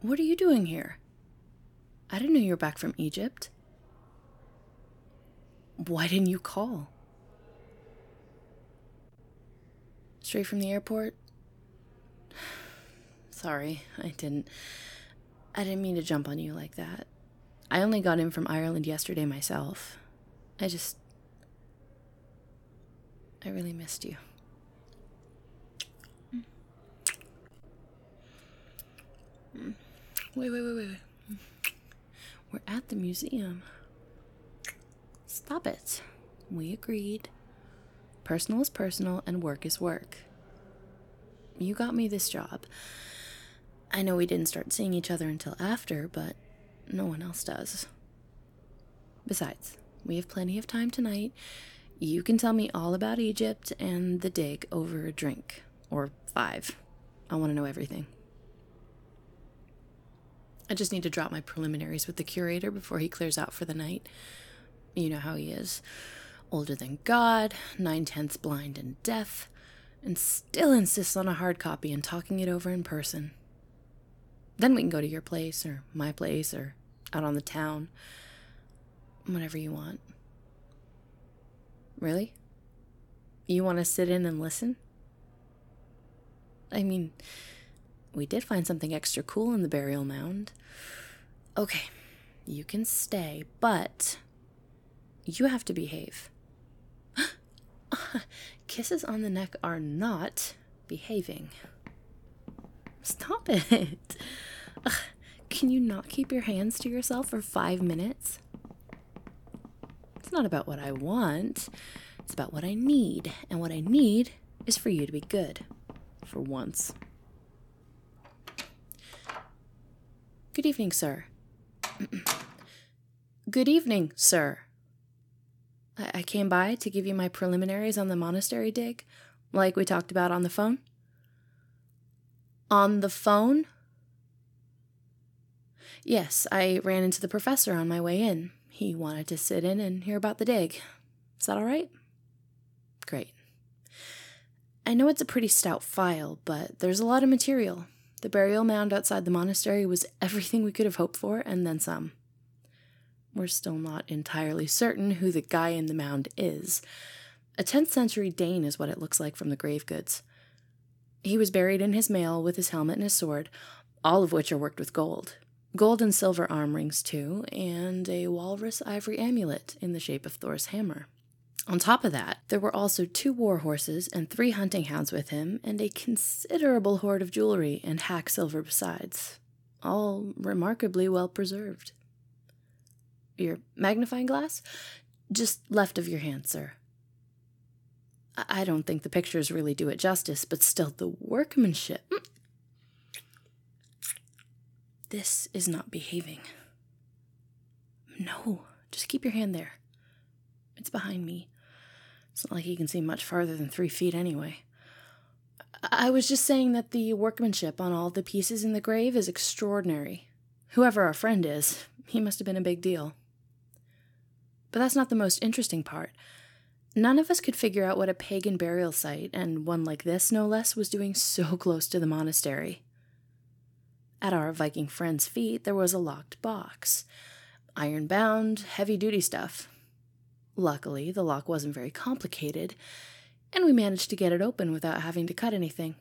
What are you doing here? I didn't know you were back from Egypt. Why didn't you call? Straight from the airport? Sorry, I didn't mean to jump on you like that. I only got in from Ireland yesterday myself. I really missed you. Wait. We're at the museum. Stop it. We agreed. Personal is personal and work is work. You got me this job. I know we didn't start seeing each other until after, but no one else does. Besides, we have plenty of time tonight. You can tell me all about Egypt and the dig over a drink. Or 5. I want to know everything. I just need to drop my preliminaries with the curator before he clears out for the night. You know how he is. Older than God, 9/10 blind and deaf, and still insists on a hard copy and talking it over in person. Then we can go to your place, or my place, or out on the town. Whatever you want. Really? You want to sit in and listen? I mean, we did find something extra cool in the burial mound. Okay, you can stay, but you have to behave. Kisses on the neck are not behaving. Stop it. Ugh, can you not keep your hands to yourself for 5 minutes? It's not about what I want. It's about what I need. And what I need is for you to be good. For once. Good evening, sir. Good evening, sir. I came by to give you my preliminaries on the monastery dig, like we talked about on the phone. On the phone? Yes, I ran into the professor on my way in. He wanted to sit in and hear about the dig. Is that all right? Great. I know it's a pretty stout file, but there's a lot of material. The burial mound outside the monastery was everything we could have hoped for, and then some. We're still not entirely certain who the guy in the mound is. A 10th century Dane is what it looks like from the grave goods. He was buried in his mail with his helmet and his sword, all of which are worked with gold. Gold and silver arm rings, too, and a walrus ivory amulet in the shape of Thor's hammer. On top of that, there were also 2 war horses and 3 hunting hounds with him, and a considerable hoard of jewelry and hack silver besides, all remarkably well preserved. Your magnifying glass? Just left of your hand, sir. I don't think the pictures really do it justice, but still the workmanship. This is not behaving. No, just keep your hand there. It's behind me. It's not like you can see much farther than 3 feet anyway. I was just saying that the workmanship on all the pieces in the grave is extraordinary. Whoever our friend is, he must have been a big deal. But that's not the most interesting part. None of us could figure out what a pagan burial site, and one like this, no less, was doing so close to the monastery. At our Viking friend's feet, there was a locked box. Iron-bound, heavy-duty stuff. Luckily, the lock wasn't very complicated, and we managed to get it open without having to cut anything.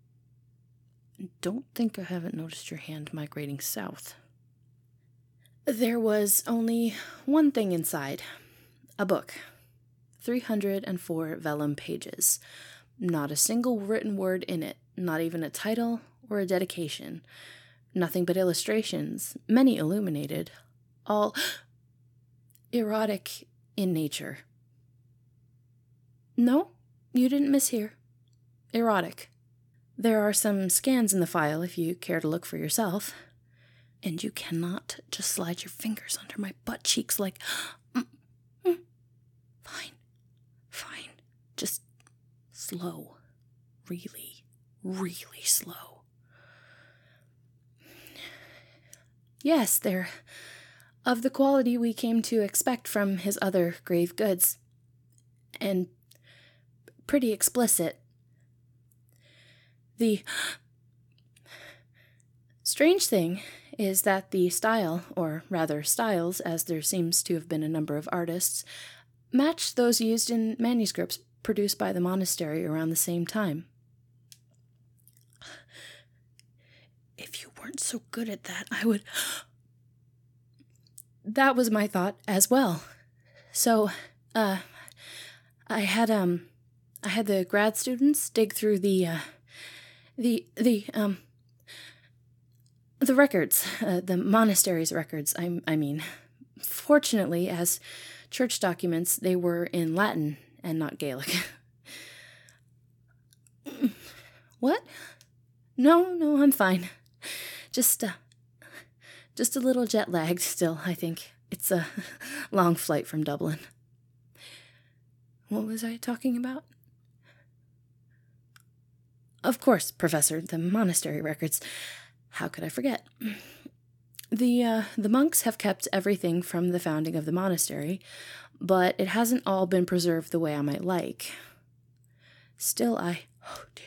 Don't think I haven't noticed your hand migrating south. There was only one thing inside. A book. 304 vellum pages. Not a single written word in it, not even a title or a dedication. Nothing but illustrations, many illuminated, all erotic in nature. No, you didn't mishear. Erotic. There are some scans in the file if you care to look for yourself. And you cannot just slide your fingers under my butt cheeks like, Fine. Just slow. Really, really slow. Yes, they're of the quality we came to expect from his other grave goods. And pretty explicit. The Strange thing is that the style, or rather styles, as there seems to have been a number of artists, match those used in manuscripts produced by the monastery around the same time. If you weren't so good at that, I would... That was my thought as well. So, I had the grad students dig through the records, the monastery's records, I mean. Fortunately, as church documents, they were in Latin and not Gaelic. What? No, I'm fine. Just a little jet lagged still, I think. It's a long flight from Dublin. What was I talking about? Of course, Professor, the monastery records. How could I forget? The monks have kept everything from the founding of the monastery, but it hasn't all been preserved the way I might like. Still, oh dear.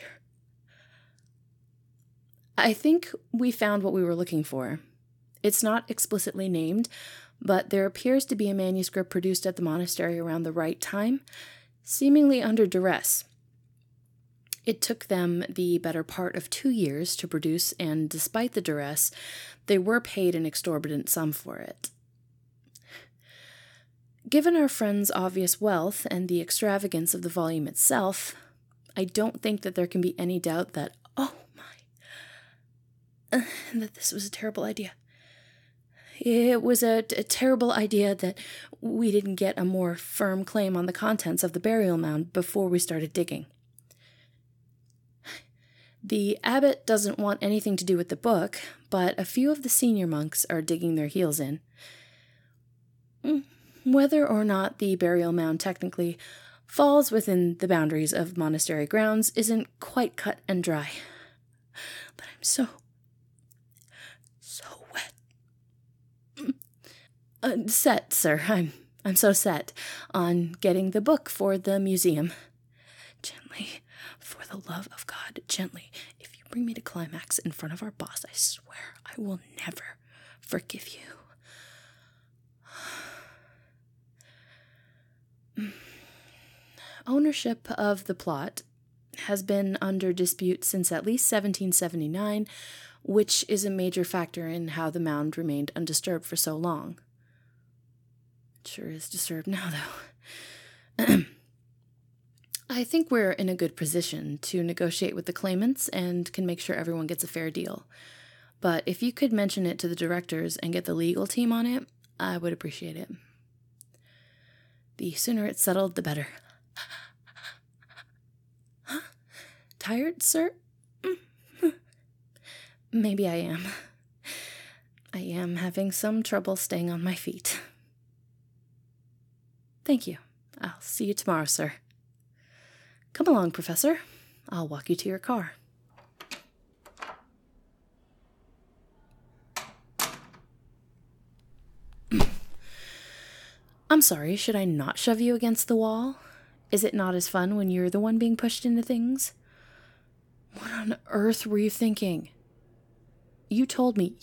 I think we found what we were looking for. It's not explicitly named, but there appears to be a manuscript produced at the monastery around the right time, seemingly under duress. It took them the better part of 2 years to produce, and despite the duress, they were paid an exorbitant sum for it. Given our friend's obvious wealth and the extravagance of the volume itself, I don't think that there can be any doubt that, that this was a terrible idea. It was a terrible idea that we didn't get a more firm claim on the contents of the burial mound before we started digging. The abbot doesn't want anything to do with the book, but a few of the senior monks are digging their heels in. Whether or not the burial mound technically falls within the boundaries of monastery grounds isn't quite cut and dry. But I'm so wet. Set, sir. I'm so set on getting the book for the museum. Gently, for the love of God, gently. If you bring me to climax in front of our boss, I swear I will never forgive you. Ownership of the plot has been under dispute since at least 1779, which is a major factor in how the mound remained undisturbed for so long. It sure is disturbed now, though. I think we're in a good position to negotiate with the claimants and can make sure everyone gets a fair deal. But if you could mention it to the directors and get the legal team on it, I would appreciate it. The sooner it's settled, the better. Huh? Tired, sir? Maybe I am. I am having some trouble staying on my feet. Thank you. I'll see you tomorrow, sir. Come along, Professor. I'll walk you to your car. I'm sorry, should I not shove you against the wall? Is it not as fun when you're the one being pushed into things? What on earth were you thinking? You told me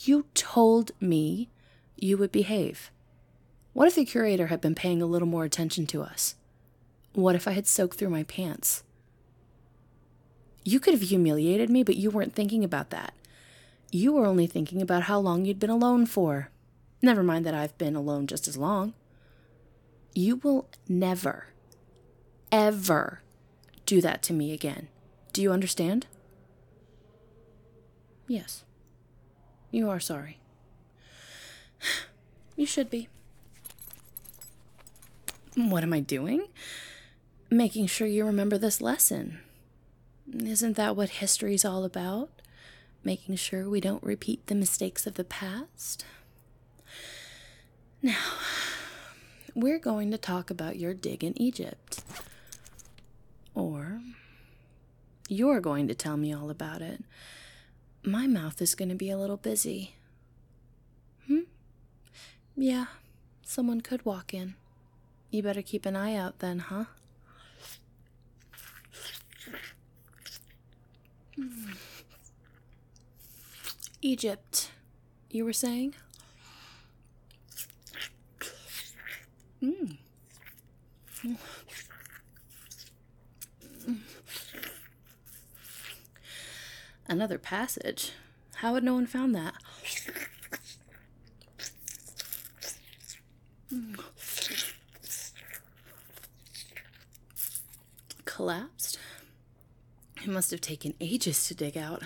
you would behave. What if the curator had been paying a little more attention to us? What if I had soaked through my pants? You could have humiliated me, but you weren't thinking about that. You were only thinking about how long you'd been alone for. Never mind that I've been alone just as long. You will never, ever do that to me again. Do you understand? Yes. You are sorry. You should be. What am I doing? Making sure you remember this lesson. Isn't that what history's all about? Making sure we don't repeat the mistakes of the past? Now, we're going to talk about your dig in Egypt. Or, you're going to tell me all about it. My mouth is going to be a little busy. Yeah, someone could walk in. You better keep an eye out then, huh? Egypt, you were saying? Another passage? How had no one found that? Collapsed? It must have taken ages to dig out.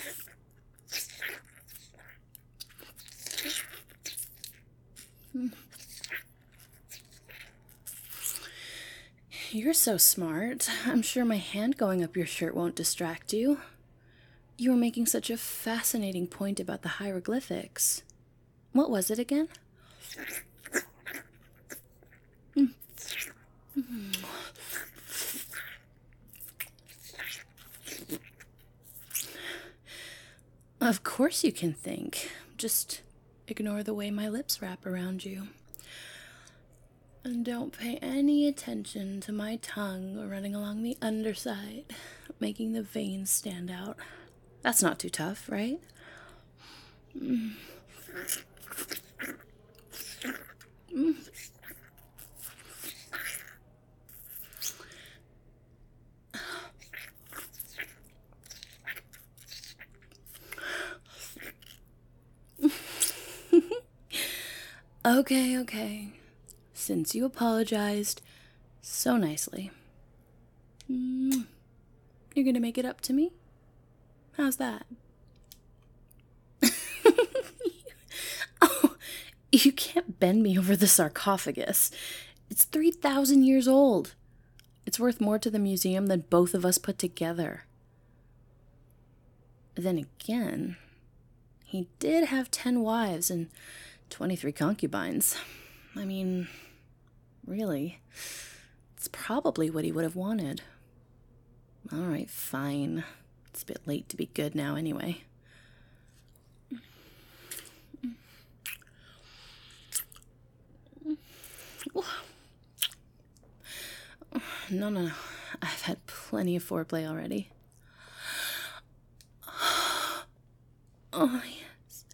You're so smart. I'm sure my hand going up your shirt won't distract you. You were making such a fascinating point about the hieroglyphics. What was it again? Of course you can think. Just ignore the way my lips wrap around you. And don't pay any attention to my tongue running along the underside, making the veins stand out. That's not too tough, right? Okay. Since you apologized so nicely, you're gonna make it up to me? How's that? Oh, you can't bend me over the sarcophagus. It's 3,000 years old. It's worth more to the museum than both of us put together. Then again, he did have 10 wives and 23 concubines. I mean, really, it's probably what he would have wanted. All right, fine. It's a bit late to be good now anyway. No. I've had plenty of foreplay already. Oh, yes.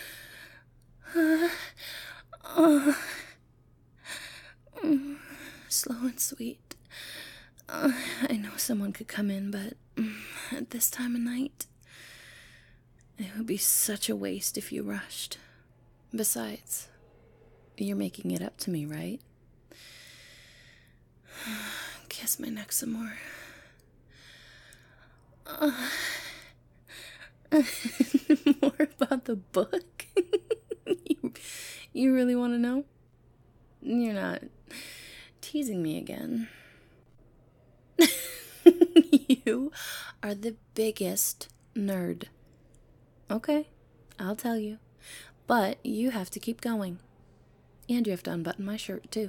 Slow and sweet. I know someone could come in, but at this time of night, it would be such a waste if you rushed. Besides, you're making it up to me, right? Kiss my neck some more. More about the book? You really want to know? You're not teasing me again. You are the biggest nerd. Okay, I'll tell you. But you have to keep going. And you have to unbutton my shirt, too.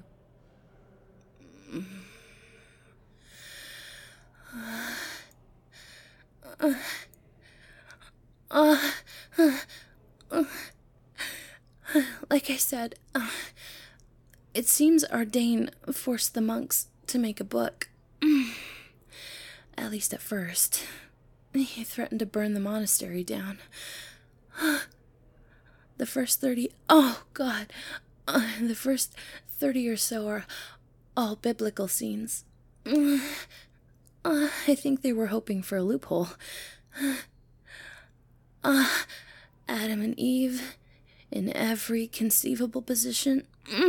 Like I said, it seems Ardain forced the monks to make a book. At least at first. He threatened to burn the monastery down. The first 30... Oh, God. The first 30 or so are all biblical scenes. I think they were hoping for a loophole. Adam and Eve in every conceivable position.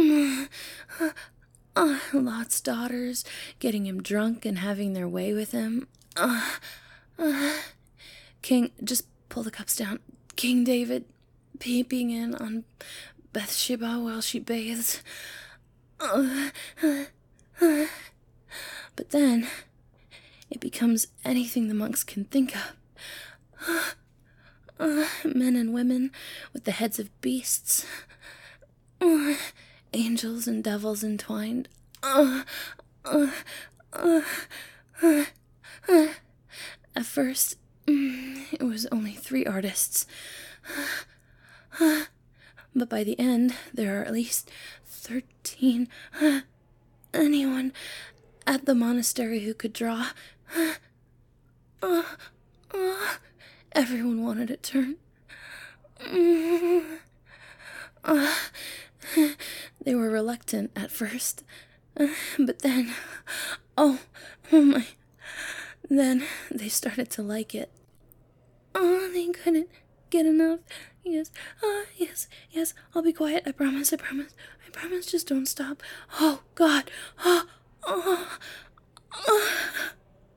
Lot's daughters getting him drunk and having their way with him. King, just pull the cups down. King David peeping in on Bathsheba while she bathes. But then it becomes anything the monks can think of. Men and women with the heads of beasts. Angels and devils entwined. At first, it was only 3 artists. But by the end, there are at least 13. Anyone at the monastery who could draw. Everyone wanted a turn. Uh, they were reluctant at first, but then, oh my, then they started to like it. Oh, they couldn't get enough. Yes, yes, I'll be quiet. I promise, just don't stop. Oh, God. Oh, oh, oh.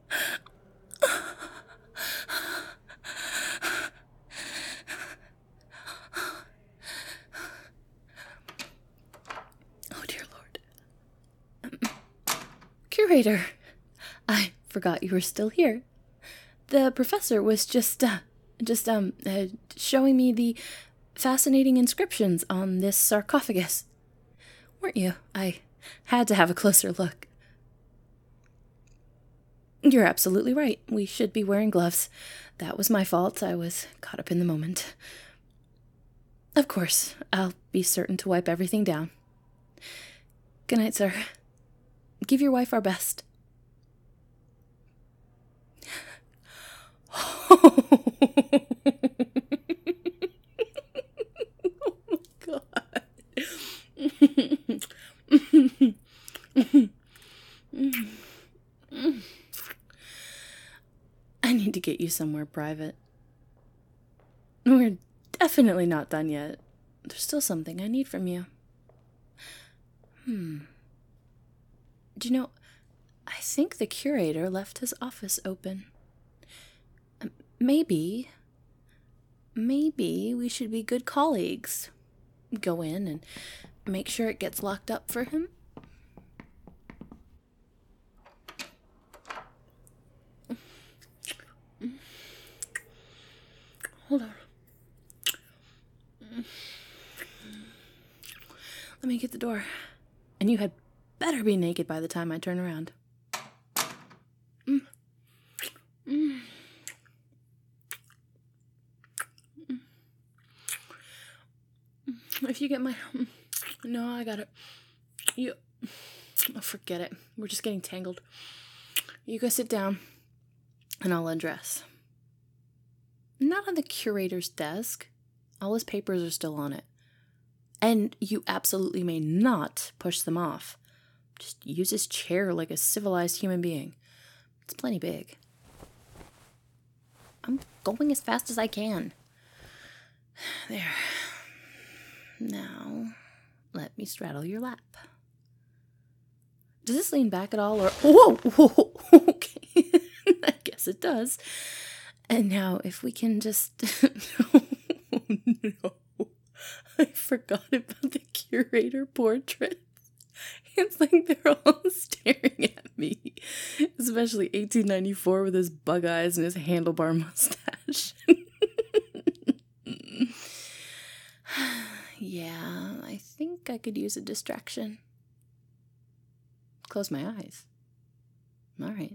Oh, dear Lord. Curator, I forgot you were still here. The professor was just showing me the fascinating inscriptions on this sarcophagus. Weren't you? I had to have a closer look. You're absolutely right. We should be wearing gloves. That was my fault. I was caught up in the moment. Of course, I'll be certain to wipe everything down. Good night, sir. Give your wife our best. Oh my God. I need to get you somewhere private. We're definitely not done yet. There's still something I need from you. Do you know, I think the curator left his office open. Maybe we should be good colleagues. Go in and make sure it gets locked up for him. Hold on. Let me get the door. And you had better be naked by the time I turn around. If you get my... No, I got it. Oh, forget it. We're just getting tangled. You go sit down, and I'll undress. Not on the curator's desk. All his papers are still on it. And you absolutely may not push them off. Just use his chair like a civilized human being. It's plenty big. I'm going as fast as I can. There. Now, let me straddle your lap. Does this lean back at all, or... Whoa! Okay. I guess it does. And now, if we can just... Oh, no. I forgot about the curator portraits. It's like they're all staring at me. Especially 1894 with his bug eyes and his handlebar mustache. Yeah, I think I could use a distraction. Close my eyes. All right.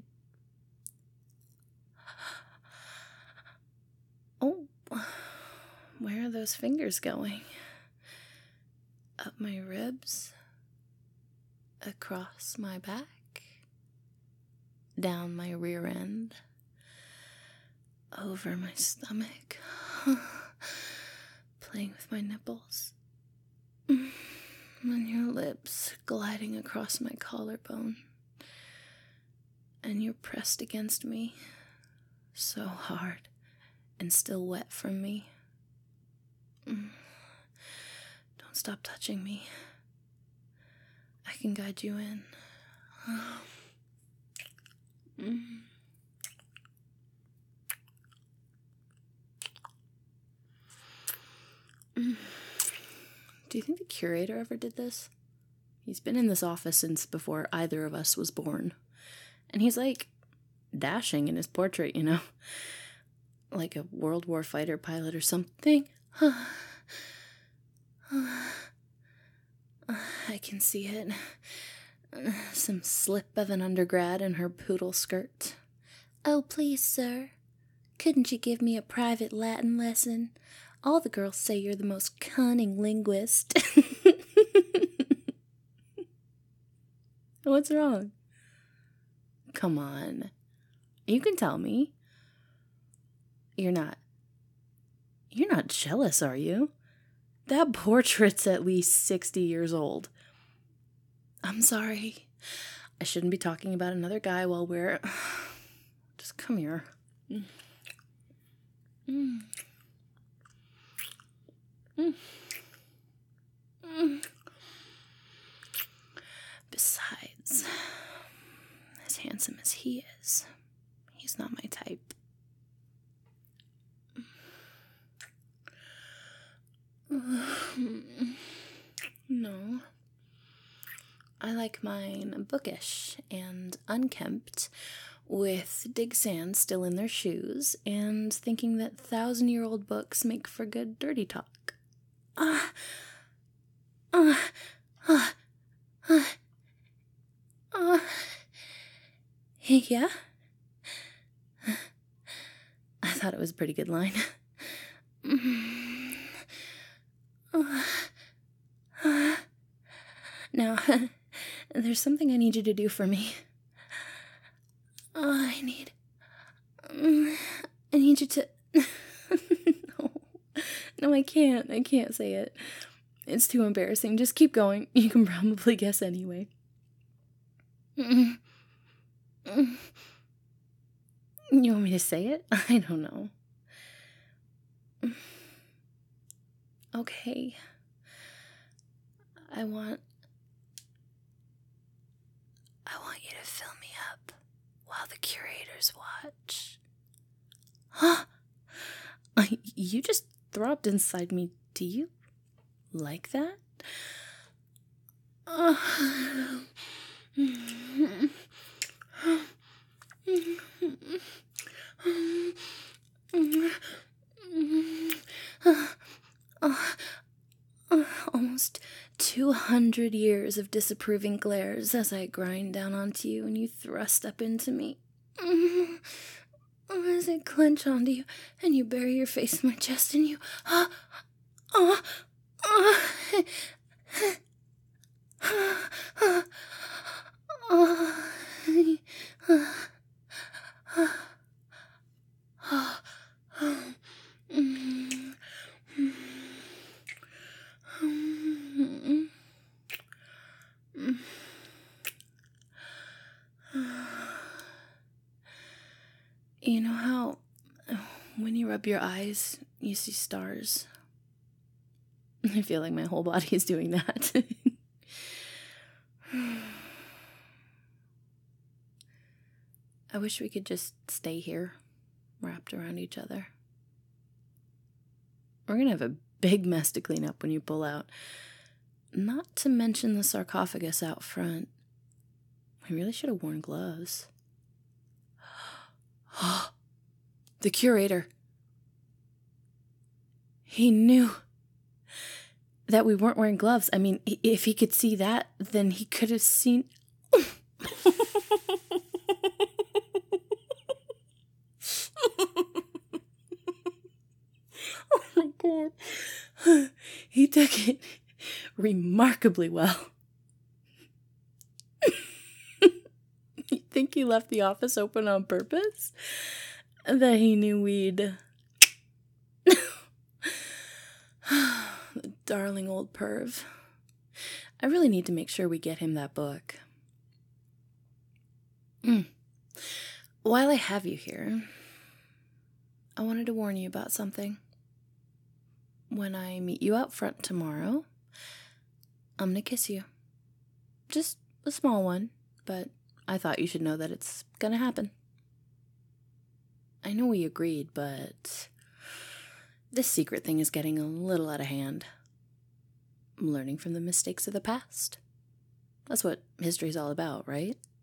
Oh, where are those fingers going? Up my ribs, across my back, down my rear end, over my stomach, playing with my nipples, and your lips gliding across my collarbone, and you're pressed against me, so hard and still wet from me. Don't stop touching me. I can guide you in. Do you think the curator ever did this? He's been in this office since before either of us was born. And he's like dashing in his portrait, you know? Like a World War fighter pilot or something. I can see it. Some slip of an undergrad in her poodle skirt. Oh, please, sir. Couldn't you give me a private Latin lesson? All the girls say you're the most cunning linguist. What's wrong? Come on. You can tell me. You're not You're not jealous, are you? That portrait's at least 60 years old. I'm sorry. I shouldn't be talking about another guy while we're... Just come here. Besides, as handsome as he is, he's not my type. No. I like mine bookish and unkempt, with dig sand still in their shoes, and thinking that 1,000-year-old books make for good dirty talk. Yeah? I thought it was a pretty good line. Now, there's something I need you to do for me. I need you to... No, I can't say it. It's too embarrassing. Just keep going. You can probably guess anyway. You want me to say it? I don't know. Okay. I want you to fill me up while the curators watch. Huh? You just throbbed inside me. Do you like that? Almost 200 years of disapproving glares as I grind down onto you and you thrust up into me. As I clench onto you and you bury your face in my chest and you... You know how when you rub your eyes, you see stars? I feel like my whole body is doing that. I wish we could just stay here, wrapped around each other. We're gonna have a big mess to clean up when you pull out. Not to mention the sarcophagus out front. I really should have worn gloves. The curator. He knew that we weren't wearing gloves. I mean, if he could see that, then he could have seen... Oh my God. He took it remarkably well. You think he left the office open on purpose? That he knew we'd... The darling old perv. I really need to make sure we get him that book. While I have you here, I wanted to warn you about something. When I meet you out front tomorrow, I'm gonna kiss you. Just a small one, but I thought you should know that it's gonna happen. I know we agreed, but this secret thing is getting a little out of hand. I'm learning from the mistakes of the past. That's what history's all about, right?